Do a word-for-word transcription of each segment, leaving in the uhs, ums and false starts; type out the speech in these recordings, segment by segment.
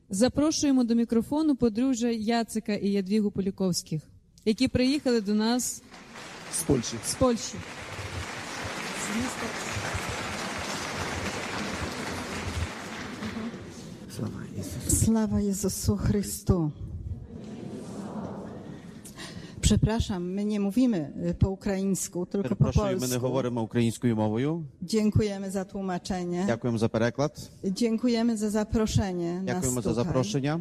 Запрошуємо до мікрофону подружжя Яцика і Ядвігу Поліковських, які приїхали до нас з Польщі. З Польщі. Слава Ісусу. Слава Jezusu Chrystu. Przepraszam, my nie mówimy po ukraińsku, tylko po Перепрошую, ми не polsku. говоримо українською мовою. Dziękujemy za tłumaczenie. Дякуємо за переклад. Dziękujemy za zaproszenie Дякуємо nas за tutaj. запрошення.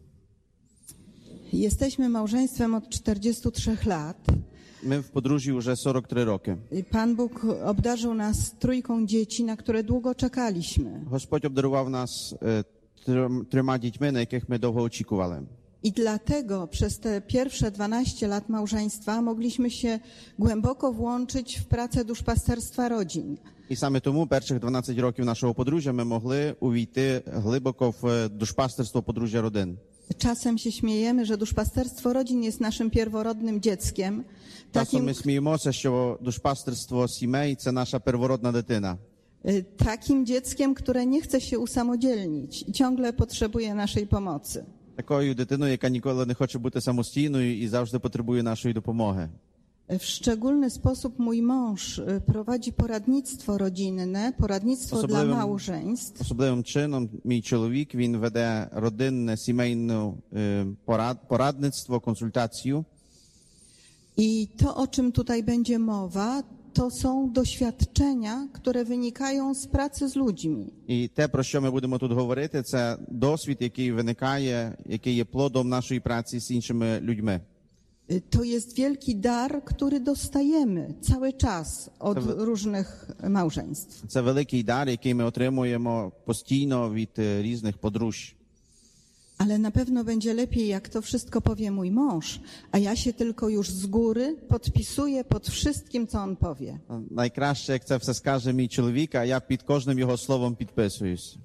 Jesteśmy małżeństwem od czterdziestu trzech lat. Ми в подружжі вже сорок три роки. I Pan Bóg obdarzył nas trójką dzieci, na które długo czekaliśmy. Господь обдарував нас е, трьом- трьома дітьми, на яких ми довго очікували. I dlatego przez te pierwsze dwanaście lat małżeństwa mogliśmy się głęboko włączyć w pracę duszpasterstwa rodzin. І саме тому перших дванадцять років нашого подружжя ми могли увійти глибоко в е, душпастерство подружжя родин. Czasem się śmiejemy, że duszpasterstwo rodzin jest naszym pierworodnym dzieckiem, Часом takim, ми сміємося, що душпастерство сімей – це наша первородна дитина. y, takim dzieckiem, które nie chce się usamodzielnić i ciągle potrzebuje naszej pomocy. Такою дитиною, яка ніколи не хоче бути самостійною і завжди потребує нашої допомоги. W szczególny sposób mój mąż y, prowadzi poradnictwo rodzinne, poradnictwo Особливим- dla małżeństw. Особливим чином мій чоловік, він веде родинне, сімейне е, порад, порадництво, консультацію. I to, o czym tutaj będzie mowa, to są doświadczenia, które wynikają z pracy z ludźmi. І те, про що ми будемо тут говорити, це досвід, який виникає, який є плодом нашої праці з іншими людьми. Y, To jest wielki dar, który dostajemy cały czas od To- różnych małżeństw. Це великий дар, який ми отримуємо постійно від е, різних подружжя. Ale na pewno będzie lepiej, jak to wszystko powie mój mąż, a ja się tylko już z góry podpisuję pod wszystkim, co on powie. Найкраще, як це все скаже мій чоловік, а я під кожним його словом підписуюсь.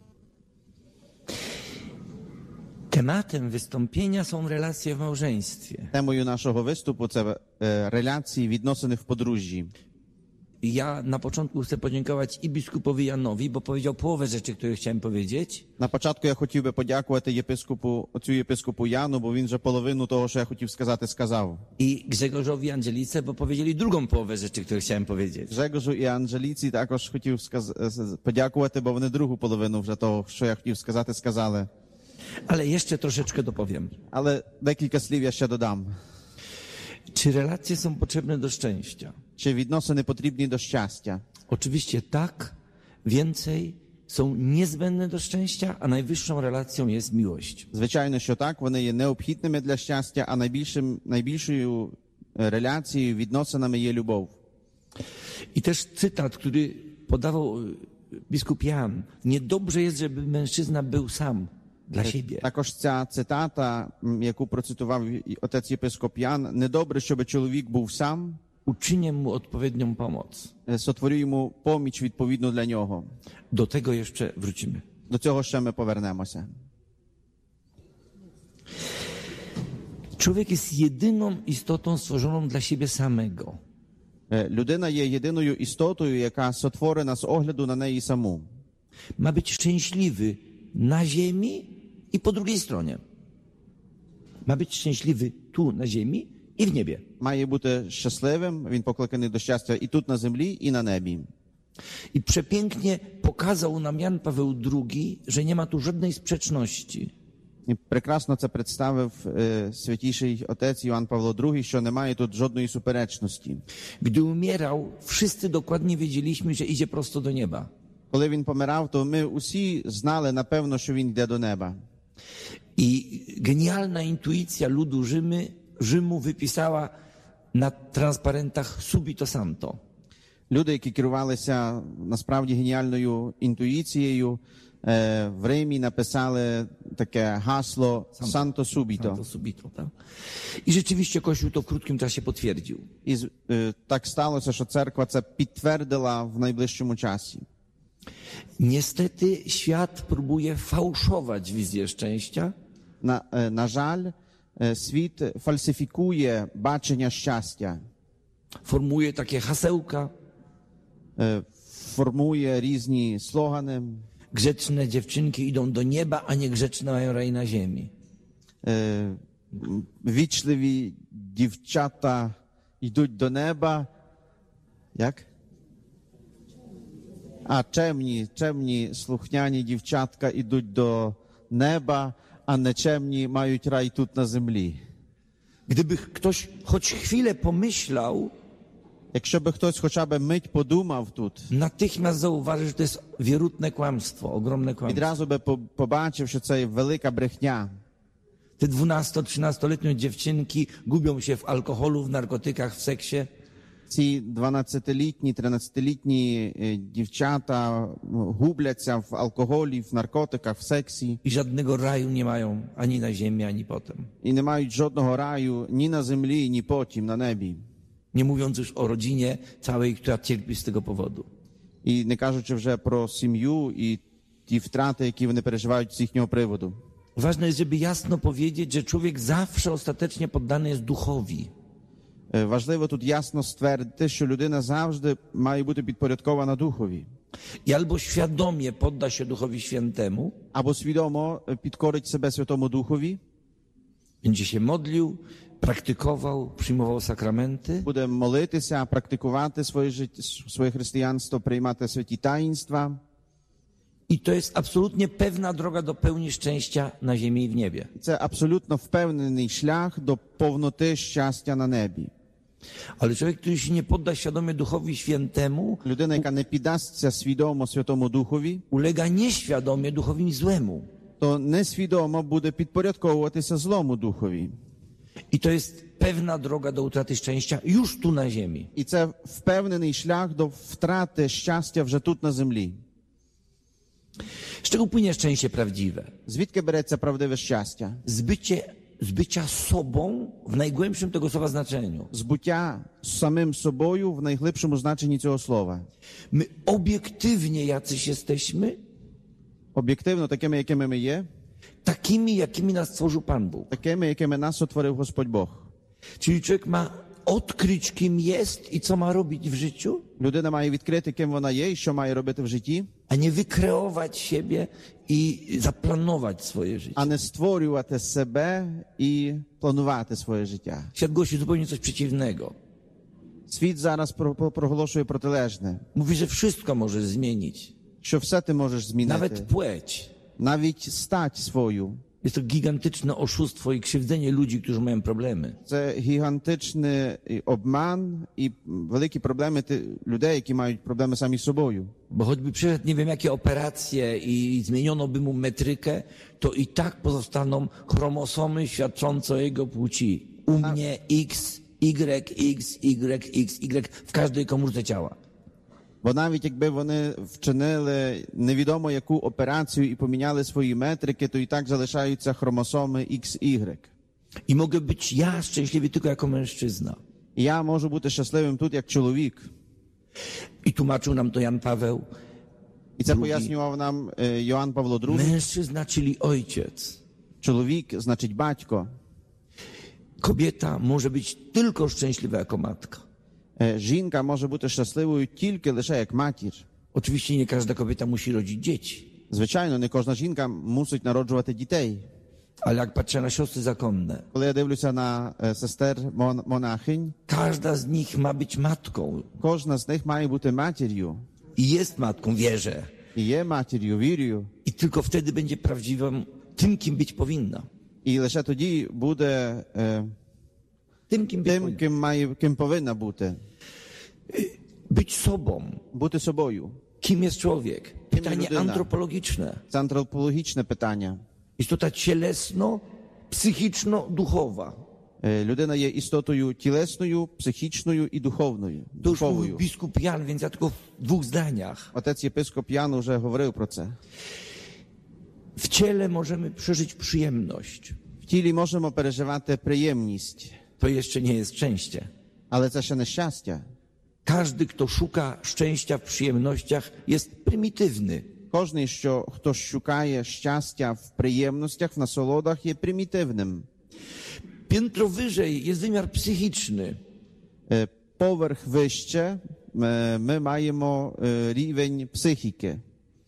Tematem wystąpienia są relacje w małżeństwie. Темою нашого виступу – це е, реляції, відносини в подружжі. Ja na początku chcę podziękować i biskupowi Janowi, bo powiedział połowę rzeczy, które chciałem powiedzieć. На початку я хотів би подякувати єпископу, оцю єпископу Яну, бо він вже половину того, що я хотів сказати, сказав. I Grzegorzowi Angelice, bo powiedzieli drugą połowę rzeczy, które chciałem powiedzieć. Жегожу і Анжеліці також хотів сказ... е, подякувати, бо вони другу половину вже того, що я хотів сказати, сказали. Ale jeszcze troszeczkę dopowiem. Але декілька слів я ще додам. Czy relacje są potrzebne do szczęścia? Чи відносини потрібні до щастя? Oczywiście tak, więcej są niezbędne do szczęścia, a najwyższą relacją jest miłość. Звичайно, що так, вони є необхідними для щастя, а найбільшим, найбільшою е, реляцією, відносинами є любов. I też cytat, który podawał y, biskup Jan. Niedobrze jest, żeby mężczyzna był sam dla siebie. Також ця цитата, м, яку процитував і отець єпископ Ян, недобре, щоб чоловік був сам, Uczynię mu odpowiednią pomoc. е, сотворю йому поміч відповідну для нього. Do tego jeszcze wrócimy. До цього ще ми повернемося. Człowiek jest jedyną istotą stworzoną dla siebie samego. Е, Людина є єдиною істотою, яка сотворена з огляду на неї саму. Ma być szczęśliwy na ziemi i po drugiej stronie. Ma być szczęśliwy tu na ziemi i w niebie. Має бути щасливим, він покликаний до щастя і тут на землі, і на небі. I przepięknie pokazał nam Jan Paweł drugi, że nie ma tu żadnej sprzeczności. І прекрасно це представив е, святіший отець Іван Павло другий, що немає тут жодної суперечності. Gdy umierał, wszyscy dokładnie wiedzieliśmy, że idzie prosto do nieba. Коли він помирав, то ми усі знали, напевно, що він йде до неба. I genialna intuicja ludu Rzymy, Rzymu wypisała na transparentach subito santo. Люди, які керувалися насправді геніальною інтуїцією, е, в Римі написали таке гасло «Санто Субіто». Santo subito, tak? I rzeczywiście Kościół to w krótkim czasie potwierdził. І з- е, так сталося, що церква це підтвердила в найближчому часі. Niestety świat próbuje fałszować wizję szczęścia, На, е, на жаль, е, світ фальсифікує бачення щастя, formułuje takie hasełka, е, формує різні слогани, Grzeczne dziewczynki idą do nieba, a niegrzeczne mają raj na ziemi. Е, Вічливі дівчата йдуть до неба. Як? А чемні, чемні слухняні дівчатка йдуть до неба, а нечемні мають рай тут на землі. Gdyby ktoś choć chwilę pomyślał, Якщо би хтось хоча б мить подумав тут, natychmiast zauważy, że to jest wierutne kłamstwo, ogromne kłamstwo. відразу би по- побачив, що це велика брехня. Te dwunasto-trzynastoletnie dziewczynki gubią się w alkoholu, w narkotykach, w seksie. Ці дванадцятилітні, тринадцятилітні е, дівчата ну, губляться в алкоголі, в наркотиках, в сексі I żadnego raju nie mają ani na ziemi, ani potem. і не мають жодного раю ні на землі, ні потім на небі. Nie mówiąc już o rodzinie całej, która cierpi z tego powodu. І не кажучи вже про сім'ю і ті втрати, які вони переживають з їхнього приводу. Ważne jest, żeby jasno powiedzieć, że człowiek zawsze ostatecznie poddany jest duchowi. Е, Важливо тут ясно ствердити, що людина завжди має бути підпорядкована Духові. I albo świadomie podda się Duchowi Świętemu, Або свідомо е, підкорить себе Святому Духові, będzie się modlił, praktykował, przyjmował sakramenty, буде молитися, практикувати своє життя, своє християнство, приймати святі таїнства. i to jest absolutnie pewna droga do pełni szczęścia na ziemi i w niebie. Це абсолютно впевнений шлях до повноти щастя на небі. Ale człowiek, który się nie podda świadomie Duchowi Świętemu, Людина, яка не піддасться свідомо Святому Духові, ulega nieświadomie Duchowi Złemu. то несвідомо буде підпорядковуватися злому Духові. I to jest pewna droga do utraty szczęścia już tu na ziemi. І це впевнений шлях до втрати щастя вже тут на землі. Z czego płynie szczęście prawdziwe? Звідки береться правдиве щастя? Z, bycie, z bycia sobą w najgłębszym tego słowa znaczeniu. З буття самим собою в найглибшому значенні цього слова. My obiektywnie jacyś jesteśmy, Об'єктивно такими, якими ми є, takimi, jakimi nas stworzył Pan Bóg. такими, якими нас сотворив Господь Бог. Czyli człowiek ma odkryć, kim jest i co ma robić w życiu, Людина має відкрити, ким вона є і що має робити в житті, a nie wykreować siebie i zaplanować swoje życie. а не створювати себе і планувати своє життя. Świat głosi zupełnie coś przeciwnego. Світ зараз про- про- проголошує протилежне, Mówi, że wszystko możesz zmienić, що все ти можеш змінити, nawet płeć. навіть стать свою. Jest to gigantyczne oszustwo i krzywdzenie ludzi, którzy mają problemy. Це гігантичний обман і великі проблеми ти- людей, які мають проблеми самі з собою. Bo choćby przeszedł nie wiem jakie operacje i zmieniono by mu metrykę, to i tak pozostaną chromosomy świadczące o jego płci. U mnie X, Y, X, Y, X, Y w każdej komórce ciała. Бо навіть якби вони вчинили невідомо яку операцію і поміняли свої метрики, то і так залишаються хромосоми ікс ігрек. I mogę być ja szczęśliwy tylko jako mężczyzna. І я можу бути щасливим тут як чоловік. I tłumaczył nam to Jan Paweł. І це Другі. пояснював нам е, Йоанн Павло другий. Mężczyzna, czyli ojciec. Чоловік значить батько. Kobieta może być tylko szczęśliwa jako matka. Е, Жінка може бути щасливою тільки лише як матір. Oczywiście nie każda kobieta musi rodzić dzieci. Звичайно, не кожна жінка мусить народжувати дітей. Ale jak patrzę na siostry zakonne, Коли я дивлюся на е, сестер мон- монахинь, każda z nich ma być matką. кожна з них має бути матір'ю. I jest matką, wierzę. І є матір'ю, вірю. I tylko wtedy będzie prawdziwą tym, kim być powinna. І лише тоді буде е, Tym, kim być тим, powinna. ким має, ким повинна бути. Być sobą. Бути собою. Kim jest człowiek? Pytanie ludyna. antropologiczne. Це антропологічне питання. Istota cielesno-psychiczno-duchowa. Е, Людина є істотою тілесною, психічною і духовною. To już mówił Духовою. biskup Jan, więc ja tylko w dwóch zdaniach. Отець єпископ Ян вже говорив про це. W ciele możemy przeżyć przyjemność. В тілі можемо переживати приємність, To jeszcze nie jest szczęście. але це ще не щастя. Każdy, kto szuka szczęścia w przyjemnościach, jest prymitywny. Кожний, що хто шукає щастя в приємностях, в насолодах, є примітивним. Piętro wyżej jest wymiar psychiczny. Е, Поверх вище е, ми маємо е, рівень психіки.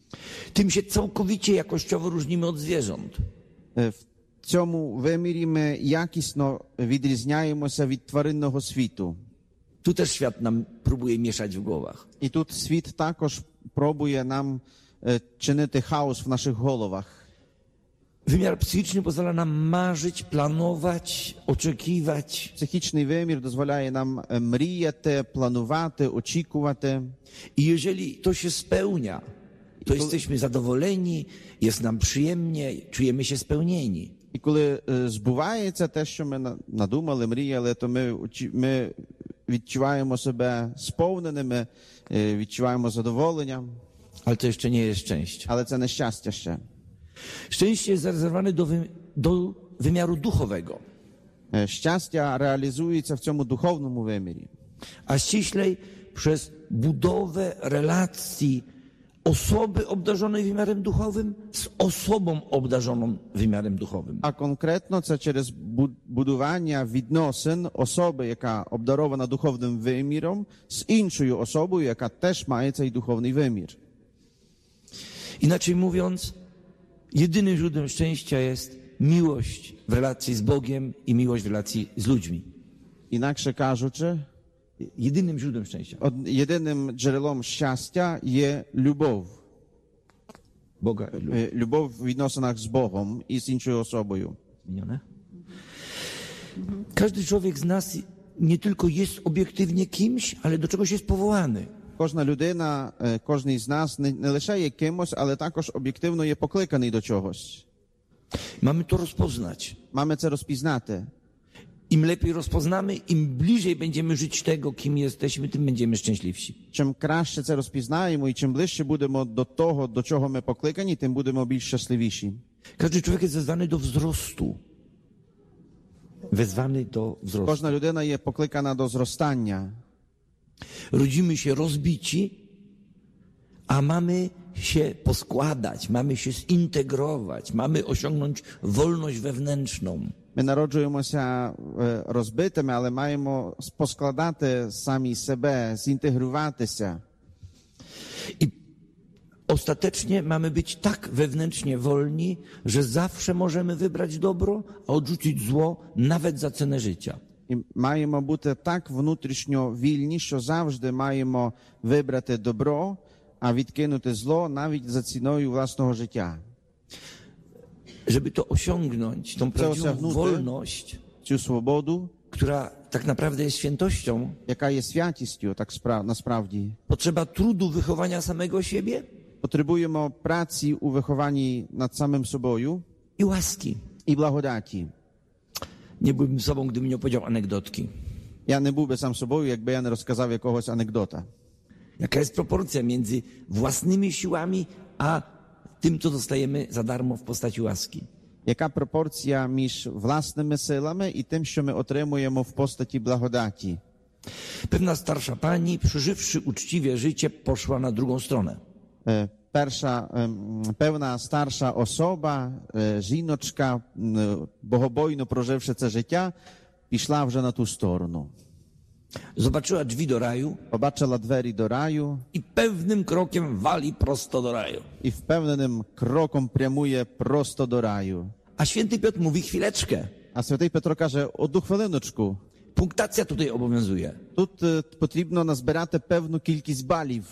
Tym się całkowicie jakościowo różnimy od zwierząt. Е, В цьому вимірі ми якісно відрізняємося від тваринного світу. Tu też świat nam próbuje mieszać w głowach. І тут світ також пробує нам е, чинити хаос в наших головах. Wymiar psychiczny pozwala nam marzyć, planować, oczekiwać. Психічний вимір дозволяє нам е, мріяти, планувати, очікувати. I jeżeli to się spełnia, to jesteśmy zadowoleni, jest nam przyjemnie, czujemy się spełnieni. І коли е, збувається те, що ми на- надумали, мріяли, то ми, очі- ми відчуваємо себе сповненими, е, відчуваємо задоволення, Ale to jeszcze nie jest szczęście. але це не щастя ще. Szczęście jest zarezerwowane do, wy, do wymiaru duchowego, Е, Щастя реалізується в цьому духовному вимірі, a ściślej przez budowę relacji osoby obdarzonej wymiarem duchowym z osobą obdarzoną wymiarem duchowym. а конкретно це через бу- будування відносин особи, яка обдарована духовним виміром, з іншою особою, яка теж має цей духовний вимір. Inaczej mówiąc, jedynym źródłem szczęścia jest miłość w relacji z Bogiem i miłość w relacji z ludźmi. Інакше кажучи, Jedynym źródłem szczęścia. од- єдиним джерелом щастя є любов. Boga i ludzi. Е, Любов в відносинах з Богом і з іншою особою. Zmienione? Każdy człowiek z nas nie tylko jest obiektywnie kimś, ale do czegoś jest powołany. Кожна людина, е, кожний з нас не, не лише є кимось, але також об'єктивно є покликаний до чогось. Mamy to rozpoznać. Маємо це розпізнати. Im lepiej rozpoznamy, im bliżej będziemy żyć tego, kim jesteśmy, tym będziemy szczęśliwsi. Чим краще це розпізнаємо і чим ближче будемо до того, до чого ми покликані, тим будемо більш щасливіші. Każdy człowiek jest wezwany do wzrostu. Wezwany do wzrostu. Кожна людина є покликана до зростання. Rodzimy się rozbici, a mamy się poskładać, mamy się zintegrować, mamy osiągnąć wolność wewnętrzną. Ми народжуємося е, розбитими, але маємо поскладати самі себе, зінтегруватися. I ostatecznie mamy być tak wewnętrznie wolni, że zawsze możemy wybrać dobro, a odrzucić zło nawet za cenę życia. І маємо бути так внутрішньо вільні, що завжди маємо вибрати добро, а відкинути зло навіть за ціною власного життя. Żeby to osiągnąć, tą prawdziwą osiągnięte? wolność, Цю свободу, która tak naprawdę jest świętością, яка є святістю, так спра- насправді. potrzeba trudu wychowania samego siebie Потребуємо праці у вихованні над самим собою i łaski. і благодаті. Nie byłbym sobą, gdybym nie opowiedział anegdotki. Я не був би сам собою, якби я не розказав якогось анекдота. Jaka jest proporcja między własnymi siłami, a tym, co dostajemy za darmo w postaci łaski? Яка пропорція між власними силами і тим, що ми отримуємо в постаті благодаті? Pewna starsza pani, przeżywszy uczciwie życie, poszła na drugą stronę. Е, Перша, ем, певна старша особа, е, жіночка, м, богобойно проживши це життя, пішла вже на ту сторону. Zobaczyła drzwi do raju Побачила двері до раю i pewnym krokiem wali prosto do raju. і впевненим кроком прямує просто до раю. A święty Piotr mówi chwileczkę. А святий Петро каже, одну хвилиночку, Punktacja tutaj obowiązuje. тут е, потрібно назбирати певну кількість балів.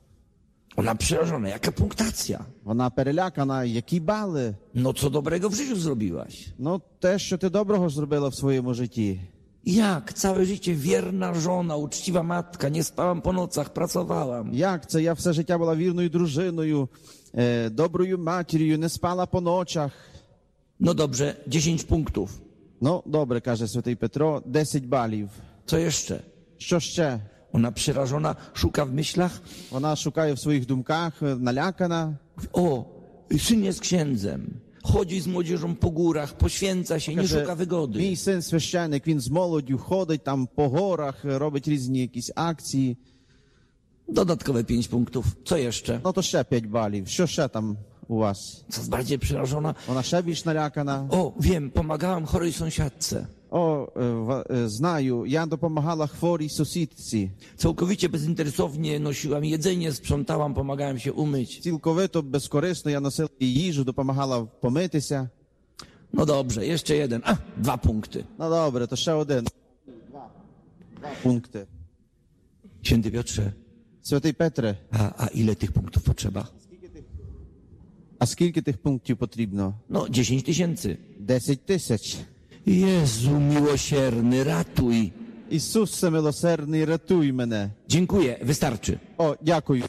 Ona przerażona. Jaka punktacja? Вона перелякана, які бали? No co dobrego w życiu zrobiłaś? Ну, те, що ти доброго зробила в своєму житті. Jak? Całe życie wierna żona, uczciwa matka, nie spałam po nocach, pracowałam. Як це? Я все життя була вірною дружиною, е, доброю матір'ю, не спала по ночах. No dobrze, dziesięć punktów. Ну, добре, каже святий Петро, десять балів. Co jeszcze? Що ще? Ona przerażona szuka w myślach. Вона шукає в своїх думках, е, налякана. O, syn jest księdzem. Chodzi z młodzieżą po górach, poświęca się, nie szuka Каже, wygody. мій син священник, він з молоддю ходить там по горах, е, робить різні якісь акції. Dodatkowe pięć punktów. Co jeszcze? Ну, то ще п'ять балів. Що ще там у вас? Co bardziej przerażona? Вона ще більш налякана. O, wiem, pomagałam chorej sąsiadce. О, е, ва- е, знаю, я допомагала хворій сусідці. Całkowicie bezinteresownie nosiłam jedzenie, sprzątałam, pomagałem się umyć. Цілковито безкорисно я носила їй їжу, допомагала помитися. No dobrze, jeszcze jeden. A, dwa punkty. Ну добре, то ще один. Два. Два пункти. Święty Piotrze, Святий Петре, a, a ile tych punktów potrzeba? а скільки тих пунктів потрібно? No, dziesięć tysięcy. Десять тисяч. Jezu miłosierny, ratuj. Ісус всемилосердний, рятуй мене. Dziękuję, wystarczy. О, дякую.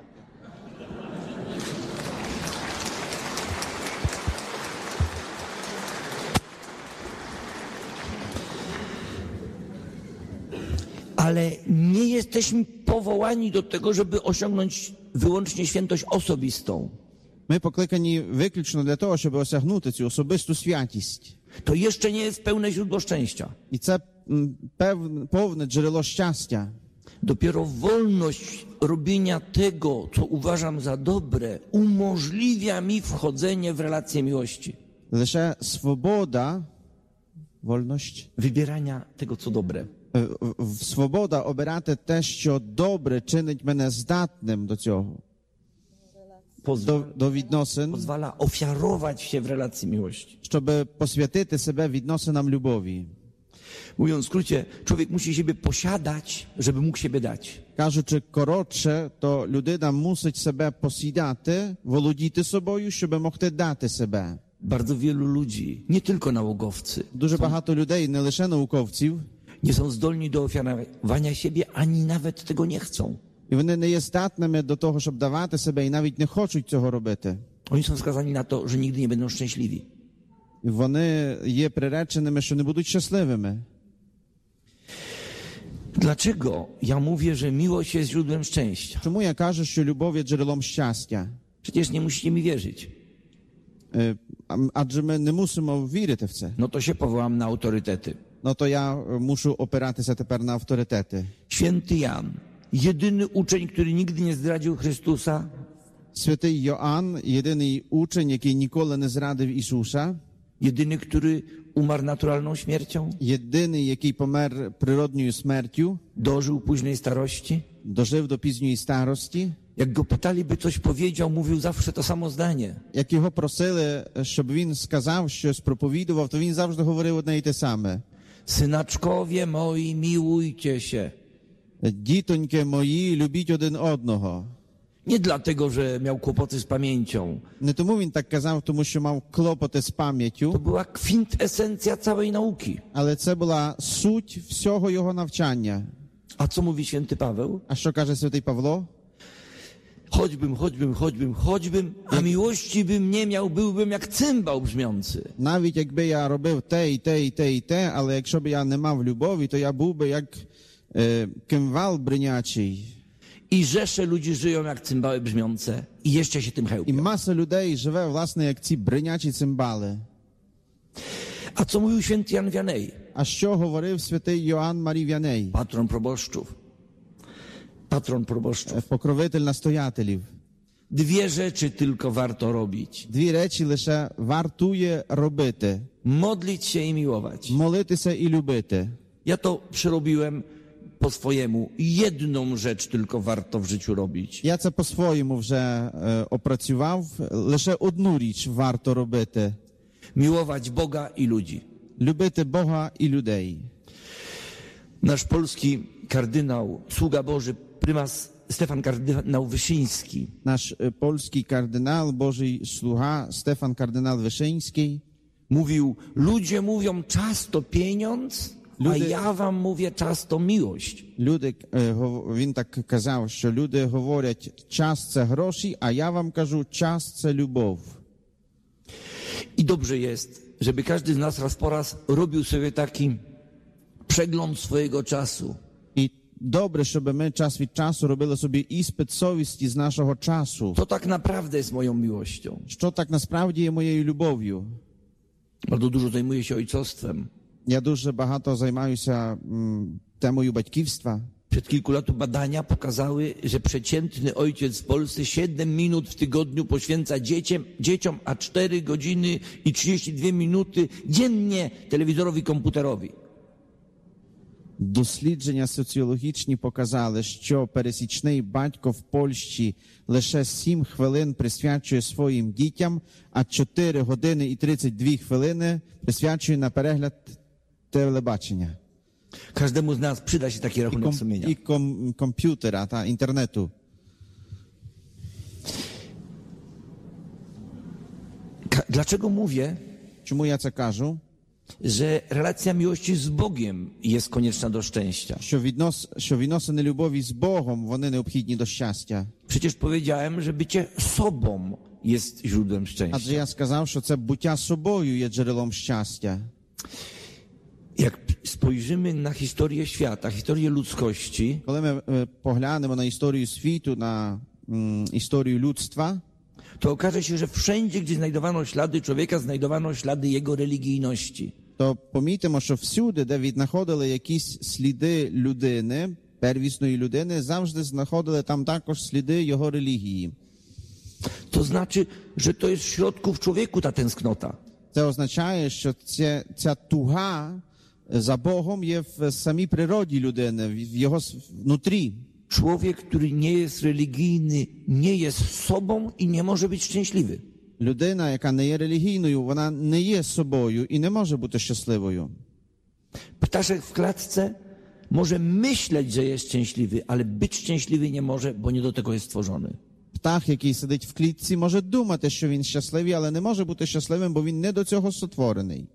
Ale nie jesteśmy powołani do tego, żeby osiągnąć wyłącznie świętość osobistą. Ми покликані виключно для того, щоб осягнути цю особисту святість. To jeszcze nie jest pełne źródło szczęścia. І це м, певне, повне джерело щастя. Dopiero wolność robienia tego, co uważam za dobre, umożliwia mi wchodzenie w relacje miłości. Лише свобода, вольність, Wybierania tego, co dobre. е, в- свобода обирати те, що добре чинить мене здатним до цього, Pozwala, до, до відносин, pozwala ofiarować się w relacji miłości. щоб посвятити себе відносинам любові. Mówiąc w skrócie, człowiek musi siebie posiadać, żeby mógł siebie dać. Кажучи коротше, то людина мусить себе посідати, володіти собою, щоб могти дати себе. Bardzo wielu ludzi, nie tylko nałogowcy, Дуже багато людей, не лише науковців, nie są zdolni do ofiarowania siebie, ani nawet tego nie chcą. і вони не є здатними до того, щоб давати себе, і навіть не хочуть цього робити. Oni są skazani na to, że nigdy nie będą szczęśliwi. І вони є приреченими, що не будуть щасливими. Dlaczego ja mówię, że miłość jest źródłem szczęścia? Чому я кажу, що любов є джерелом щастя? Przecież nie musicie mi wierzyć. Е, а- Адже ми не мусимо вірити в це. No to się powołam na autorytety. Ну то я е, мушу опиратися тепер на авторитети. Święty Jan, jedyny uczeń, który nigdy nie zdradził Chrystusa, Святий Йоанн, єдиний учень, який ніколи не зрадив Ісуса, jedyny, który umarł naturalną śmiercią, єдиний, який помер природньою смертю, dożył późnej starości. дожив до пізньої старості. Jak go pytali, by coś powiedział, mówił zawsze to samo zdanie. Як його просили, щоб він сказав щось, проповідував, то він завжди говорив одне й те саме. Synaczkowie moi, miłujcie się. Дітоньки мої, любіть один одного. Nie dlatego, że miał kłopoty z pamięcią. Не тому він так казав, тому що мав клопоти з To пам'яттю, była kwintesencja całej nauki. але це була суть всього його навчання. A co mówi święty Paweł? А що каже святий Павло? Choćbym, choćbym, choćbym, choćbym, a miłości bym nie miał, byłbym jak cymbał brzmiący. Навіть якби я робив те, і те, і те, і те, але якщо б я не мав любові, то я був би як е, кимвал бринячий. I rzesze ludzi żyją jak cymbały brzmiące i jeszcze się tym І chełpią. маса людей живе, власне, як ці бринячі цимбали. A co mówił święty Jan Wianej? А що говорив святий Йоанн Марій Вяней, Patron proboszczów. Patron proboszczów. е, покровитель настоятелів? Dwie rzeczy tylko warto robić. Дві речі лише вартує робити: Modlić się i miłować. молитися і любити. Ja to przerobiłem po swojemu. Jedną rzecz tylko warto w życiu robić. Я це по-своєму вже е, опрацював. Лише одну річ варто робити: Miłować Boga i ludzi. любити Бога і людей. Nasz polski kardynał, sługa Boży, prymas Stefan kardynał Wyszyński Наш е, польський кардинал, Божий слуга Стефан кардинал Вишинський mówił, ludzie mówią czas to pieniądz, a Ludy- ja wam mówię czas to miłość. Люди, е, гов- він так казав, що люди говорять, час це гроші, а я вам кажу, час це любов. I dobrze jest, żeby każdy z nas raz po raz robił sobie taki przegląd swojego czasu. І добре, щоб ми час від часу робили собі іспит совісті з нашого часу. To tak naprawdę jest moją miłością. Що так насправді є моєю любов'ю? Bardzo dużo zajmuję się ojcostwem. Я дуже багато займаюся м, темою батьківства. Przed kilku laty badania pokazały, że przeciętny ojciec w Polsce siedem minut w tygodniu poświęca dzieciom, dzieciom a cztery godziny i trzydzieści dwie minuty dziennie telewizorowi, komputerowi. Дослідження соціологічні показали, що пересічний батько в Польщі лише сім хвилин присвячує своїм дітям, а чотири години і тридцять дві хвилини присвячує на перегляд телебачення. Każdemu z nas przyda się taki І, rachunek ком, sumienia. і ком, комп'ютера та інтернету. Ka- Dlaczego mówię, Чому я це кажу? że relacja miłości z Bogiem jest konieczna do szczęścia? Що, віднос, що відносини любові з Богом, вони необхідні до щастя. Przecież powiedziałem, że bycie sobą jest źródłem Адже szczęścia. я сказав, що це буття собою є джерелом щастя. Jak spojrzymy na historię świata, historię ludzkości, Коли ми е, поглянемо на історію світу, на м, історію людства, to okaże się, że wszędzie, gdzie znajdowano ślady człowieka, znajdowano ślady jego religijności. то помітимо, що всюди, де віднаходили якісь сліди людини, первісної людини, завжди знаходили там також сліди його релігії. To znaczy, że to jest w środku w człowieku ta tęsknota. Це означає, що ця, ця туга за Богом є в самій природі людини, в в його с- внутрі. Człowiek, który nie jest religijny, nie jest sobą i nie może być szczęśliwy. Людина, яка не є релігійною, вона не є собою і не може бути щасливою. Ptaszek w klatce może myśleć, że jest szczęśliwy, ale być szczęśliwy nie może, bo nie do tego jest stworzony. Птах, який сидить в клітці, може думати, що він щасливий, але не може бути щасливим, бо він не до цього сотворений.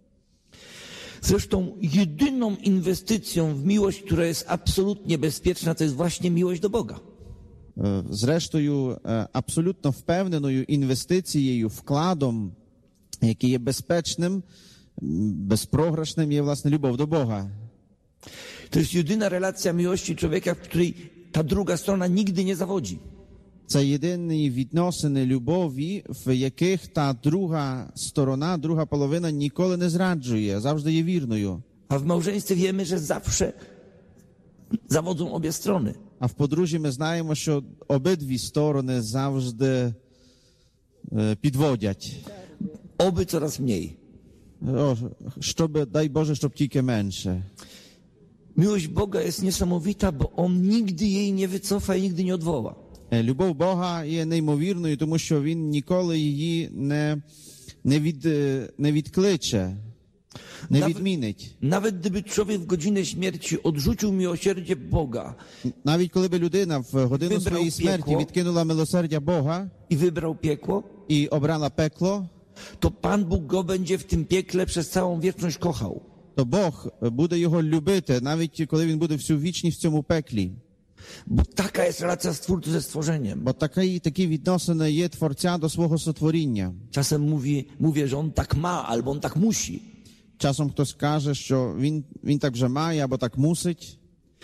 Zresztą jedyną inwestycją w miłość, która jest absolutnie bezpieczna, to jest właśnie miłość do Boga. Е, Зрештою, е, абсолютно впевненою інвестицією, вкладом, який є безпечним, м, безпрограшним, є, власне, любов до Бога. To jest jedyna relacja miłości człowieka, w której ta druga strona nigdy nie zawodzi. Це єдині відносини любові, в яких та друга сторона, друга половина ніколи не зраджує, завжди є вірною. A w małżeństwie wiemy, że zawsze zawodzą obie strony. А в подружжі ми знаємо, що обидві сторони завжди е, підводять. Oby coraz mniej. О, щоб, дай Боже, щоб тільки менше. Miłość Boga jest niesamowita, bo On nigdy jej nie wycofa i nigdy nie odwoła. Е, Любов Бога є неймовірною, тому що Він ніколи її не, не, від, е, не відкличе, не Навіть- відмінить. Nawet gdyby człowiek w godzinę śmierci odrzucił miłosierdzie Boga Навіть коли би людина в годину Вибрав своєї смерті пекло. відкинула милосердя Бога i wybrał piekło, і обрала пекло, to Pan Bóg go będzie w tym piekle przez całą wieczność kochał. то Бог буде його любити, навіть коли він буде всю вічність в цьому пеклі. Bo taka jest relacja Stwórcy ze stworzeniem. Бо такі, такі відносини є Творця до свого сотворіння. Czasem mówi, mówię, że on tak ma, albo on tak musi. Часом хтось каже, що він, він так вже має або так мусить.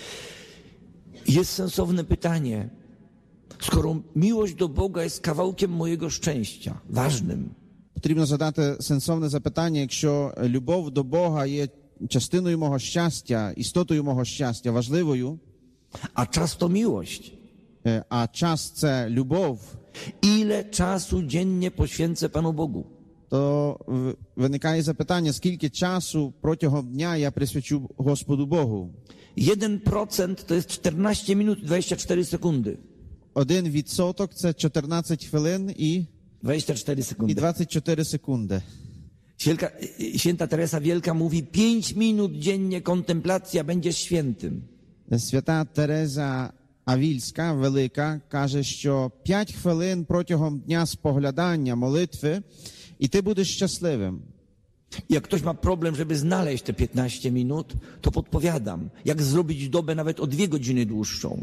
Jest sensowne pytanie. Skoro miłość do Boga jest kawałkiem mojego szczęścia, ważnym, Потрібно задати сенсовне запитання, якщо любов до Бога є частиною мого щастя, істотою мого щастя, важливою, a czas to miłość. е, а час – це любов, Ile czasu dziennie poświęcę Panu Bogu? то в- виникає запитання, скільки часу протягом дня я присвячу Господу Богу. jeden procent to jest czternaście minut i dwadzieścia cztery sekundy. Один відсоток – це чотирнадцять хвилин і, dwadzieścia cztery і sekundy. двадцять чотири секунди. Wielka, święta Teresa Wielka mówi, pięć minut dziennie kontemplacja, będziesz świętym. Свята Тереза Авільська, велика, каже, що п'ять хвилин протягом дня споглядання молитви, і ти будеш щасливим. Jak ktoś ma problem, żeby znaleźć te piętnaście minut, to podpowiadam, jak zrobić dobę nawet o dwie godziny dłuższą.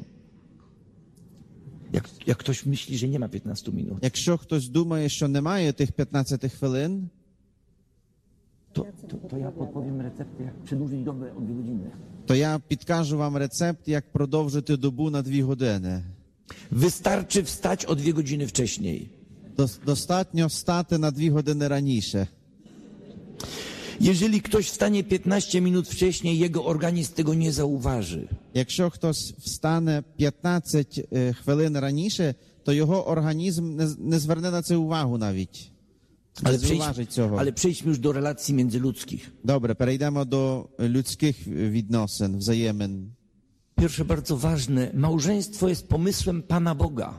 Jak, jak ktoś myśli, że nie ma piętnastu minut, Якщо хтось думає, що немає тих п'ятнадцяти хвилин, to, to, to ja podpowiem receptę, jak przedłużyć dobę o dwie godziny. то я підкажу вам рецепт, як продовжити добу на дві години. Wystarczy wstać o dwie godziny wcześniej. Дос- Достатньо встати на дві години раніше. Jeżeli ktoś wstanie piętnaście minut wcześniej, jego organizm tego nie zauważy. Якщо хтось встане п'ятнадцять е, хвилин раніше, то його організм не, з- не зверне на це увагу навіть. Ale, zauważyć przejdź, цього. ale przejdźmy już do relacji międzyludzkich. Добре, перейдемо до людських відносин, взаємин. Pierwsze bardzo ważne, małżeństwo jest pomysłem Pana Boga.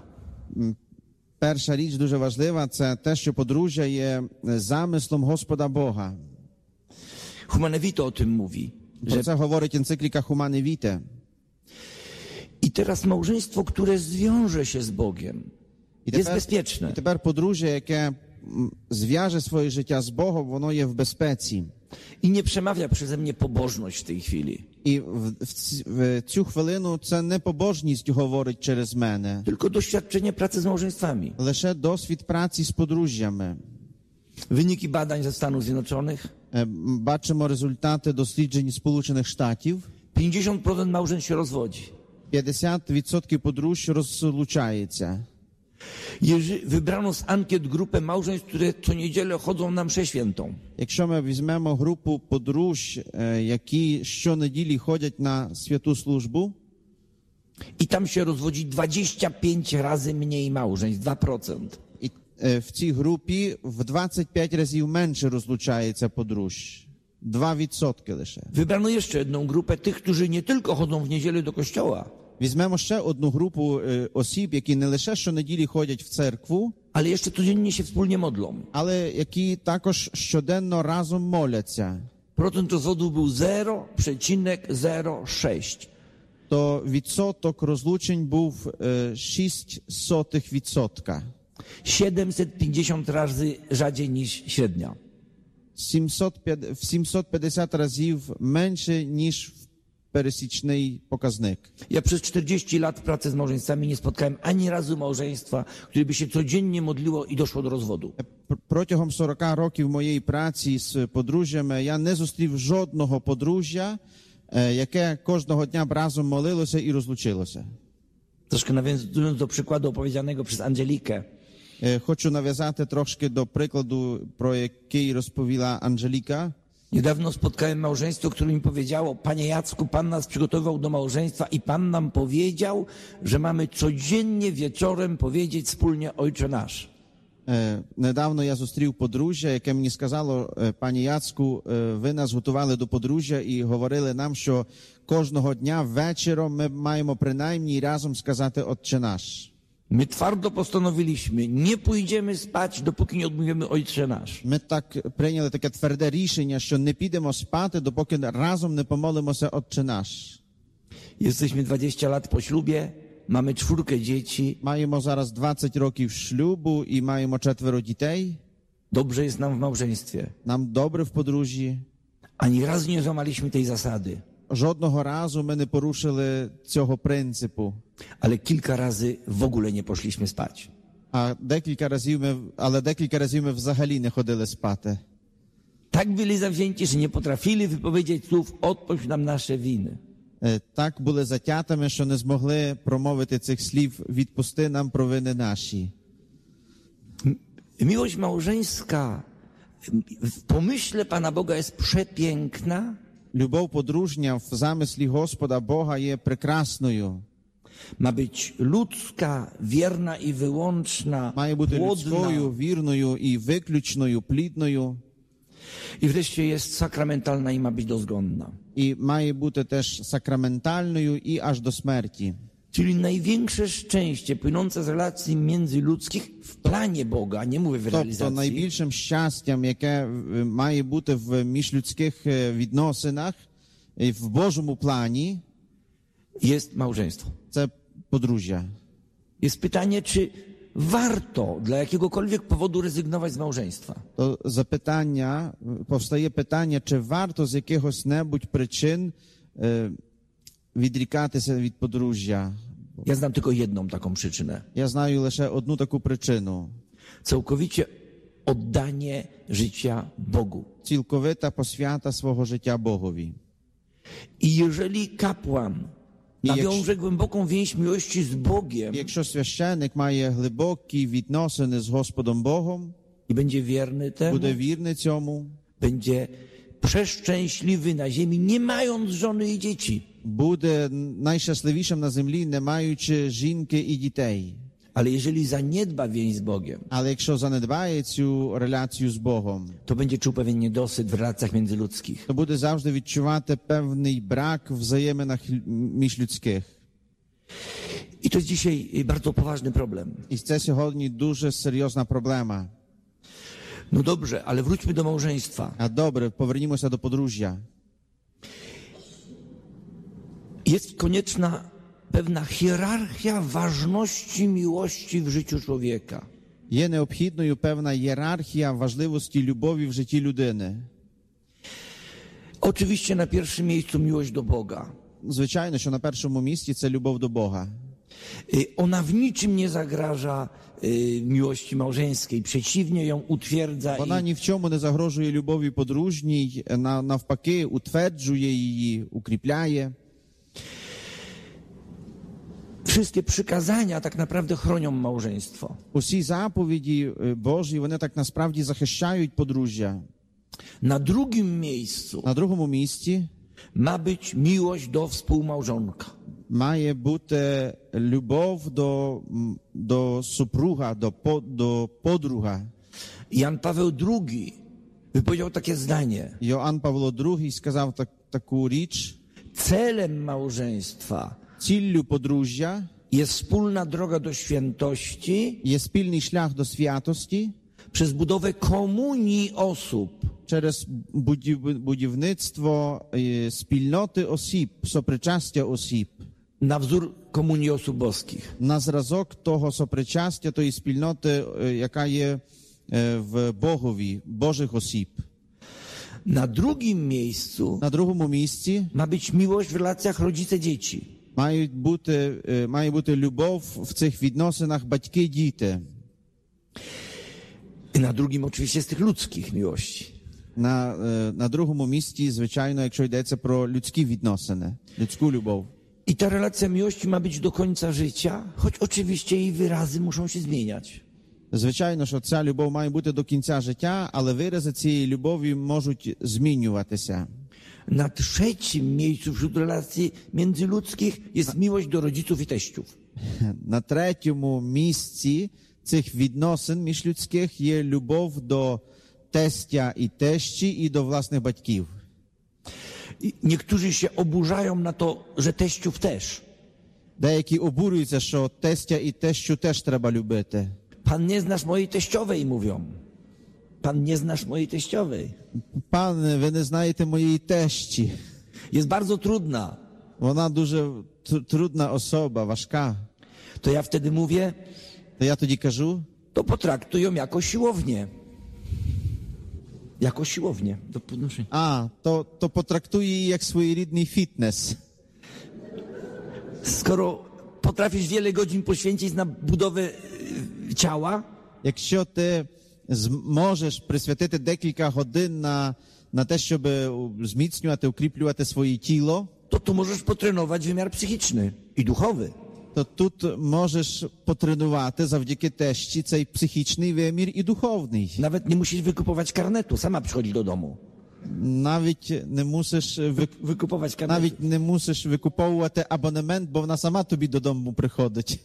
Перша річ дуже важлива, це те, що подружжя є замислом Господа Бога. Humane Vitae o tym mówi. Про Że... це говорить енцикліка Humane Vitae. I teraz małżeństwo, które zwiąże się z Bogiem, І jest тепер, bezpieczne. і тепер подружжя, яке м, зв'яже своє життя з Богом, воно є в безпеці. I nie przemawia przeze mnie pobożność w tej chwili. І в, в, ці- в цю хвилину це не побожність говорить через мене, Tylko doświadczenie pracy z małżeństwami. лише досвід праці з подружжями. Wyniki badań ze Stanów Zjednoczonych. Е, м, Бачимо результати досліджень Сполучених Штатів. pięćdziesiąt procent małżeństw się rozwodzi. п'ятдесят відсотків подружжя розлучається. Jeżeli wybrano z ankiet grupę małżeństw, które co niedzielę chodzą na mszę świętą. Якщо ми візьмемо групу подружжя, е, які щонеділі ходять на святу службу, I tam się rozwodzi dwadzieścia pięć razy mniej małżeństw, dwa procent. і е, в цій групі в двадцять п'ять разів менше розлучається подружжя. два відсотки лише. Wybrano jeszcze jedną grupę tych, którzy nie tylko chodzą w niedzielę do kościoła, Візьмемо ще одну групу е, осіб, які не лише щонеділі ходять в церкву, ale jeszcze codziennie się wspólnie modlą. але які також щоденно разом моляться. Procent rozwodów był zero przecinek zero sześć. То відсоток розлучень був е, шість сотих відсотка. siedemset pięćdziesiąt razy rzadziej niż średnia. сімсот п'ятдесят в сімсот п'ятдесят разів менше, ніж пересічний показник. Ja przez czterdzieści lat pracy z małżeństwami nie spotkałem ani razu małżeństwa, które by się codziennie modliło i doszło do rozwodu. Пр- Протягом сорок років моєї праці з подружжями я не зустрів жодного подружжя, е, яке кожного дня б разом молилося і розлучилося. Troszkę nawiązując do przykładu opowiedzianego przez Angelikę, Е, Хочу нав'язати трошки до прикладу, про який розповіла Анжеліка. niedawno spotkałem małżeństwo, które mi powiedziało: Panie Jacku, Pan nas przygotowywał do małżeństwa i Pan nam powiedział, że mamy codziennie wieczorem powiedzieć wspólnie Ojcze Nasz. Е, Недавно я зустрів подружжя, яке мені сказало: е, пані Яцку, е, ви нас готували до подружжя і говорили нам, що кожного дня вечором ми маємо принаймні разом сказати «Отче наш». My twardo postanowiliśmy, nie pójdziemy spać, dopóki nie odmówimy Ojcze Nasz. Ми так прийняли таке тверде рішення, що не підемо спати, допоки разом не помолимося «Отче наш». Jesteśmy dwadzieścia lat po ślubie, mamy czwórkę dzieci, Маємо зараз двадцять років шлюбу і маємо четверо дітей. dobrze jest nam w małżeństwie. Нам добре в подружжі. Ani razu nie złamaliśmy tej zasady, Жодного разу ми не порушили цього принципу. ale kilka razy w ogóle nie poszliśmy spać. А декілька разів ми, але декілька разів ми взагалі не ходили спати. Tak byli zawzięci, że nie potrafili wypowiedzieć słów: odpuść nam nasze winy. Е, Так були затятими, що не змогли промовити цих слів «відпусти нам провини наші». Miłość małżeńska w pomyśle Pana Boga jest przepiękna, Любов подружня в замислі Господа Бога є прекрасною. ma być ludzka, wierna i wyłączna, Має бути людською, płodna вірною і виключною, плідною. i wreszcie jest sakramentalna i ma być dozgonna. І має бути теж сакраментальною і аж до смерті. Czyli największe szczęście płynące z relacji międzyludzkich w planie Boga, nie mówię w Тобто realizacji, найбільшим щастям, яке е, має бути в міжлюдських е, відносинах і в Божому плані, jest małżeństwo. це подружжя. Jest pytanie, czy warto dla jakiegokolwiek powodu rezygnować z małżeństwa. То запитання, повстає питання, чи варто з якихось небудь причин е, відрікатися від подружжя. Ja znam tylko jedną taką przyczynę. Я знаю лише одну таку причину. Całkowicie oddanie życia Bogu. Цілковита посвята свого життя Богові. I jeżeli kapłan I jak- nawiąże głęboką więź miłości z Bogiem Якщо священник має глибокі відносини з Господом Богом, i będzie wierny temu, буде вірний цьому, będzie przeszczęśliwy na ziemi, nie mając żony i dzieci. буде найщасливішим на землі, не маючи жінки і дітей. Ale jeżeli zaniedba więź z Bogiem, Але якщо занедбає цю реляцію з Богом, to będzie czuł pewien niedosyt w relacjach międzyludzkich. то буде завжди відчувати певний брак в взаєминах міжлюдських. I to jest dzisiaj bardzo poważny problem. І це сьогодні дуже серйозна проблема. No dobrze, ale wróćmy do małżeństwa. А добре, повернімося до подружжя. Jest konieczna pewna hierarchia ważności miłości w życiu człowieka. Є необхідною певна ієрархія важливості любові в житті людини. Oczywiście na pierwszym miejscu miłość do Boga. Звичайно, що на першому місці це любов до Бога. Y, Ona w niczym nie zagraża y, miłości małżeńskiej, przeciwnie ją utwierdza Вона i ні в чому не загрожує любові подружній, на- навпаки, утверджує її, укріпляє. wszystkie przykazania tak naprawdę chronią małżeństwo. Усі заповіді е, Божі, вони так насправді захищають подружжя. Na drugim miejscu На другому місці ma być miłość do współmałżonka. має бути любов до, м, до супруга, до, по- до подруга. Jan Paweł drugi wypowiedział takie zdanie. Йоанн Павло другий сказав так, таку річ. Celem małżeństwa Ціллю подружжя jest wspólna droga do świętości є спільний шлях до святості przez budowę komunii osób. через будів- будівництво е, спільноти осіб, сопричастя осіб. Na wzór komunii osób boskich. На зразок того сопричастя, тої спільноти, е, яка є е, в Богові, Божих осіб. Na drugim miejscu На другому місці ma być miłość w relacjach rodzice-dzieci. мають бути, е, має бути любов в цих відносинах батьки-діти. I na drugim oczywiście z tych ludzkich miłości. На, е, на другому місці, звичайно, якщо йдеться про людські відносини, людську любов. I ta relacja miłości ma być do końca życia, choć oczywiście jej wyrazy muszą się zmieniać. Звичайно, що ця любов має бути до кінця життя, але вирази цієї любові можуть змінюватися. Na trzecim miejscu wśród relacji międzyludzkich jest miłość do rodziców i teściów. На третьому місці цих відносин міжлюдських є любов до тестя і тещі і до власних батьків. I niektórzy się oburzają na to, że teściów też. Деякі обурюються, що тестя і тещу теж треба любити. Pan nie znasz mojej teściowej, mówią. Pan nie znasz mojej teściowej. Пане, ви не знаєте моєї тещі. Jest bardzo trudna. Вона дуже тр- трудна особа, важка. To ja wtedy mówię, То я тоді кажу, to potraktuj ją jako siłownię. Jako siłownię. Do podnoszenia. а, то, то потрактуй її як своєрідний фітнес. Skoro potrafisz wiele godzin poświęcić na budowę y, ciała, Якщо ти зможеш присвятити декілька годин на, на те, щоб зміцнювати, укріплювати своє тіло, to tu możesz potrenować wymiar psychiczny i duchowy. то тут можеш потренувати завдяки тещі цей психічний вимір і духовний. Nawet nie musisz wykupować karnetu, sama przychodzi do domu. Навіть не мусиш ви- Wykupować karnetu. навіть не мусиш викуповувати абонемент, бо вона сама тобі додому приходить.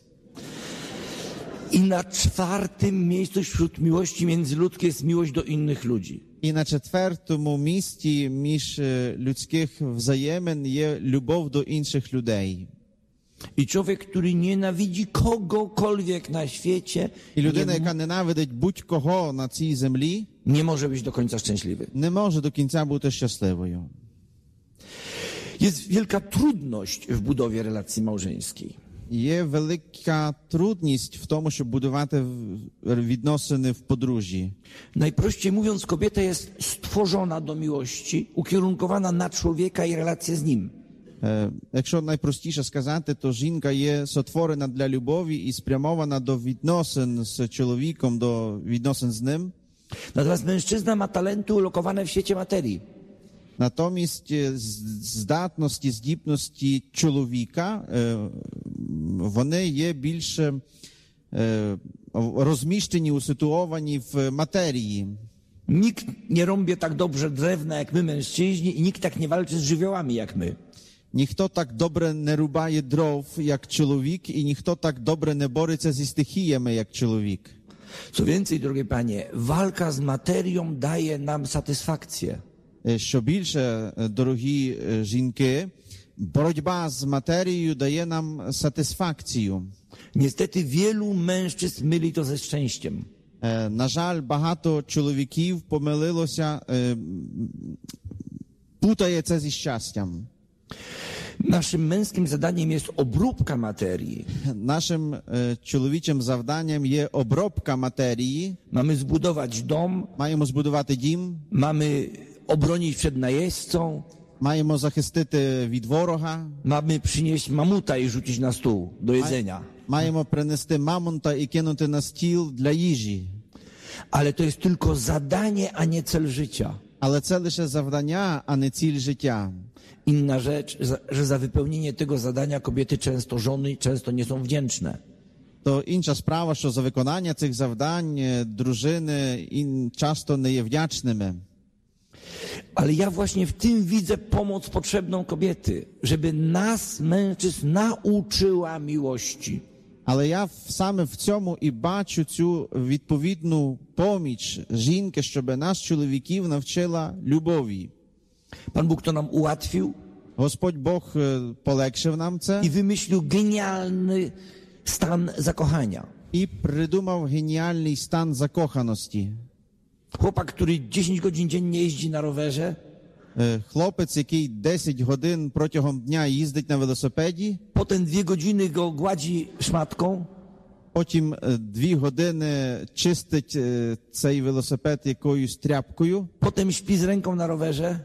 I na czwartym miejscu wśród miłości międzyludzkiej jest miłość do innych ludzi. І на четвертому місці між е, людських взаємин є любов до інших людей. I człowiek, który nienawidzi kogokolwiek na świecie, І людина, nie, яка ненавидить будь-кого на цій землі, nie może być do końca szczęśliwy. не може до кінця бути щасливою. Jest wielka trudność w budowie relacji małżeńskiej. Є велика трудність в тому, щоб будувати в- відносини в подружжі. Najprościej mówiąc, kobieta jest stworzona do miłości, ukierunkowana na człowieka i relacje z nim. Е, Якщо найпростіше сказати, то жінка є сотворена для любові і спрямована до відносин з чоловіком, до відносин з ним. Natomiast mężczyzna ma talenty ulokowane w świecie materii. Натомість е, з- здатності, здібності чоловіка, е, вони є більше е, розміщені, уситуовані в матерії. Nikt nie rąbie tak dobrze drewna jak my mężczyźni i nikt tak nie walczy z żywiołami jak my. Ніхто так добре не рубає дров, як чоловік, і ніхто так добре не бореться зі стихіями, як чоловік. Co więcej, drogie panie, walka z materią daje nam satysfakcję. Е, Що більше, е, дорогі е, жінки, боротьба з матерією дає нам сатисфакцію. Niestety wielu mężczyzn myli to ze szczęściem. Е, На жаль, багато чоловіків помилилося, е, путає це зі щастям. Naszym męskim zadaniem jest obróbka materii. Нашим е, чоловічим завданням є обробка матерії. Mamy zbudować dom, Маємо збудувати дім, mamy obronić przed najeźdźcą, маємо захистити від ворога, mamy przynieść mamuta i rzucić na stół do jedzenia. маємо принести мамонта і кинути на стіл для їжі. Ale to jest tylko zadanie, a nie cel życia. Але це лише завдання, а не ціль життя. Inna rzecz, za- że za wypełnienie tego zadania kobiety często, żony często nie są wdzięczne. То інша справа, що за виконання цих завдань е, дружини ін- часто не є вдячними. Ale ja właśnie w tym widzę pomoc potrzebną kobiety, żeby nas, mężczyzn, nauczyła miłości. Але я в- саме в цьому і бачу цю відповідну поміч жінки, щоб нас, чоловіків, навчила любові. Pan Bóg to nam ułatwił Господь Бог е, полегшив нам це i wymyślił genialny stan zakochania. і придумав геніальний стан закоханості. Chłopak, który dziesięć godzin dziennie jeździ na rowerze, Е, Хлопець, який десять годин протягом дня їздить на велосипеді, potem dwie godziny go gładzi szmatką, потім е, дві години чистить е, цей велосипед якоюсь тряпкою, potem śpi z ręką na rowerze,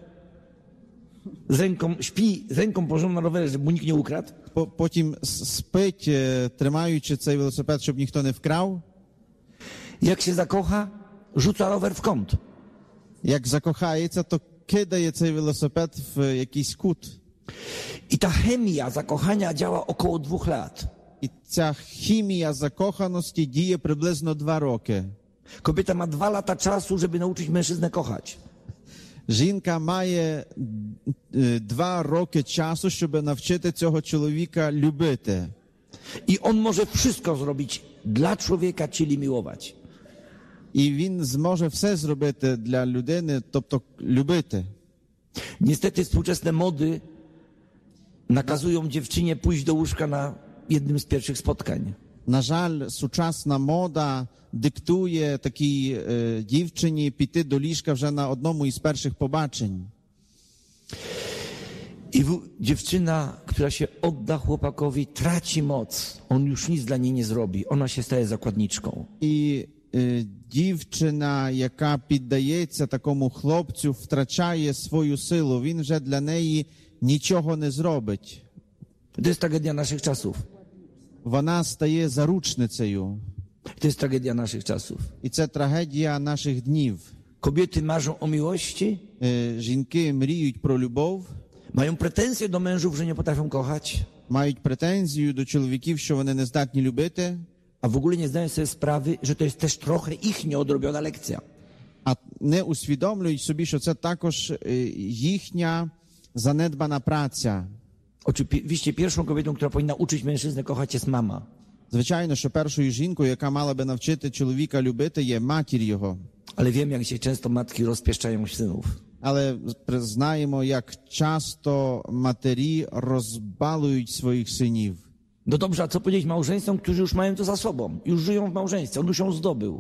z ręką, śpi z ręką położoną na rowerze, żeby mu nikt nie ukradł, по- потім с- спить, е, тримаючи цей велосипед, щоб ніхто не вкрав. jak się zakocha, rzuca rower w kąt. Як закохається, то кидає цей велосипед в якийсь кут. I ta chemia zakochania działa około dwóch lat. І ця хімія закоханості діє приблизно два роки. Kobieta ma dwa lata czasu, żeby nauczyć mężczyznę kochać. Жінка має е, два роки часу, щоб навчити цього чоловіка любити. I on może wszystko zrobić dla człowieka, czyli miłować. І він зможе все зробити для людини, тобто любити. Niestety współczesne mody nakazują dziewczynie pójść do łóżka na jednym z pierwszych spotkań. На жаль, сучасна мода диктує такій е, дівчині піти до ліжка вже на одному із перших побачень. I w, dziewczyna, która się odda chłopakowi, traci moc. On już nic dla niej nie zrobi. Ona się staje zakładniczką. І е, дівчина, яка піддається такому хлопцю, втрачає свою силу. Він вже для неї нічого не зробить. To jest tragedia naszych czasów. Вона стає заручницею. To jest tragedia naszych czasów. І це трагедія наших днів. Kobiety marzą o miłości, Е, Жінки мріють про любов, mają pretensje do mężów, że nie potrafią kochać, мають претензію до чоловіків, що вони не здатні любити, a w ogóle nie zdają sobie sprawy, że to jest też trochę ich nieodrobiona lekcja. а не усвідомлюють собі, що це також е, їхня занедбана праця. Oczywiście pierwszą kobietą, która powinna uczyć mężczyznę kochać, jest mama. Звичайно, що першою жінкою, яка мала би навчити чоловіка любити, є матір його. Ale wiem, jak dzisiaj często matki rozpieszczają synów. Але знаємо, як часто матері розбалують своїх синів. No dobrze, a co powiedzieć małżeństwom, którzy już mają to za sobą? Już żyją w małżeństwie, on już ją zdobył.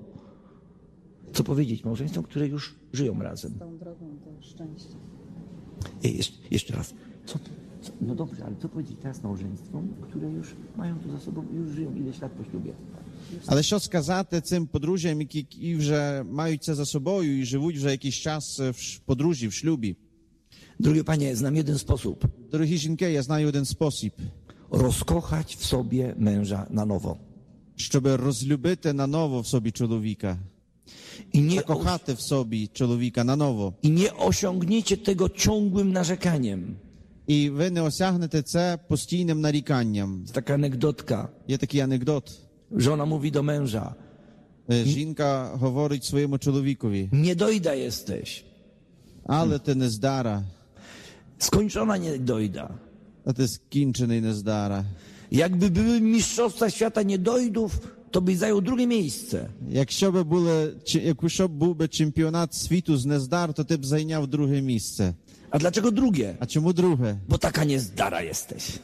Co powiedzieć małżeństwom, które już żyją razem? Tą drogą do szczęścia. Ej, jeszcze, jeszcze raz. Co, co, no dobrze, ale co powiedzieć teraz małżeństwom, które już mają to za sobą i już żyją ileś lat po ślubie? Але що сказати цим подружжям, які які вже мають це за собою і живуть вже якийсь час в ш- подружжі, в шлюбі? Drogie panie, znam jeden sposób. Дорогі жінки, я знаю один спосіб, Rozkochać w sobie męża na nowo. щоб розлюбити наново в собі чоловіка, I nie, закохати в собі чоловіка наново. I nie osiągniecie tego ciągłym narzekaniem. І ви не осягнете це постійним наріканням. Jest taka anegdotka. Є такий анекдот. Żona mówi do męża, Е, Жінка говорить своєму чоловікові: nie dojda jesteś. але ти не здара, Skończona nie dojda. А ти скінчений нездара. Jakby były mistrzostwa świata niedojdów, to byś zajął drugie miejsce. Якщо би були, чи- якщо б був би чемпіонат світу з нездар, то ти б зайняв друге місце. A dlaczego drugie? А чому друге? Bo taka niezdara jesteś.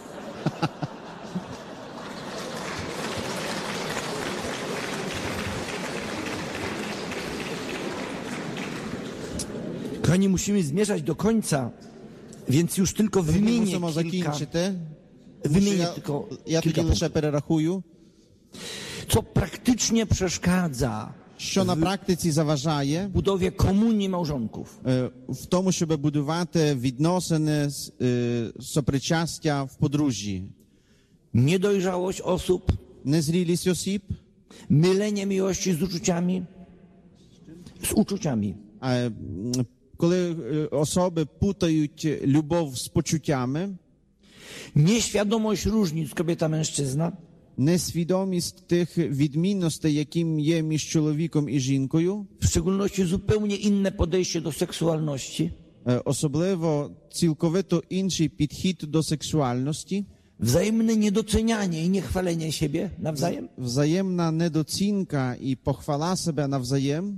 Kochani, musimy zmierzać do końca, więc już tylko Ми wymienię мусимо kilka, закінчити. wymienię Я, tylko я kilka тоді лише punktów. перерахую, Co praktycznie przeszkadza що на практиці заважає w budowie komunii małżonków. е, в тому, щоб будувати відносини з е, сопричастя в подружжі. Niedojrzałość osób, Незрілість осіб, mylenie miłości z uczuciami, z uczuciami. а, м, коли е, особи путають любов з почуттями, Nieświadomość różnic kobieta-mężczyzna, несвідомість тих відмінностей, яким є між чоловіком і жінкою, w szczególności zupełnie inne podejście do seksualności, е, особливо цілковито інший підхід до сексуальності, wzajemne niedocenianie i niechwalenie siebie nawzajem, взаємна недоцінка і похвала себе навзаєм,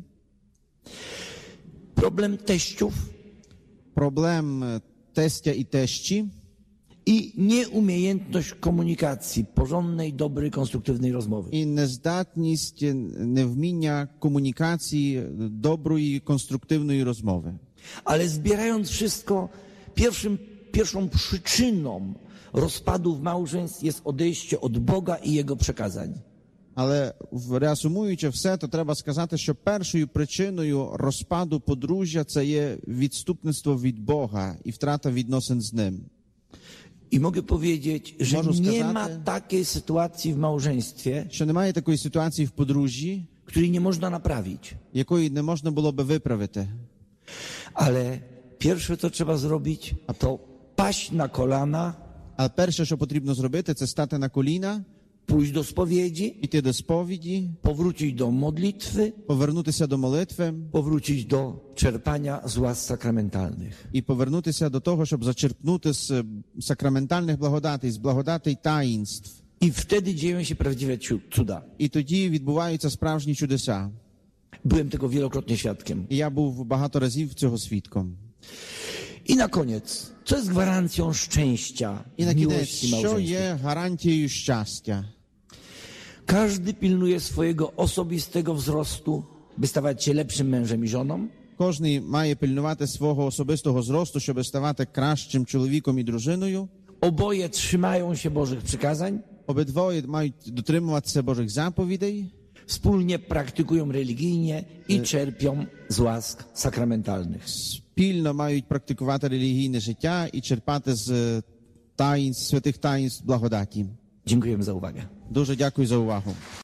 problem teściów проблем е, тестя і тещі, i nieumiejętność komunikacji, porządnej, dobrej, konstruktywnej rozmowy. і нездатність, е, невміння комунікації, доброї, конструктивної розмови. Ale zbierając wszystko, pierwszym, pierwszą przyczyną rozpadów małżeństw jest odejście od Boga i Jego przekazań. Але в- реасумуючи все, то треба сказати, що першою причиною розпаду подружжя це є відступництво від Бога і втрата відносин з ним. I mogę powiedzieć, że Możesz nie сказати- ma takiej sytuacji w małżeństwie, Що немає такої ситуації в подружжі, której nie można naprawić. якої не можна було би виправити. Ale pierwsze, co trzeba zrobić, to paść na kolana, А перше, що потрібно зробити, це стати на коліна, pójść do spowiedzi, піти до сповіді, powrócić do modlitwy, повернутися до молитви powrócić do czerpania z łask sakramentalnych. і повернутися до того, щоб зачерпнути з сакраментальних благодатей, з благодатей таїнств. I wtedy dzieją się prawdziwe ciu- cuda. І тоді відбуваються справжні чудеса. Byłem tego wielokrotnie świadkiem. І я був багато разів цього свідком. I na koniec, co jest gwarancją szczęścia І на w кінець, miłości що małżeństwa? є гарантією щастя? Każdy pilnuje swojego osobistego wzrostu, by stawać się lepszym mężem i żoną. Кожний має пильнувати свого особистого зросту, щоб ставати кращим чоловіком і дружиною. Oboje trzymają się Bożych przykazań, Обидвоє мають дотримуватися Божих заповідей, wspólnie praktykują religijnie i czerpią z łask sakramentalnych. спільно мають практикувати релігійне життя і черпати з таїнств, святих таїнств благодаті. Dziękujemy za uwagę. Дуже дякую за увагу.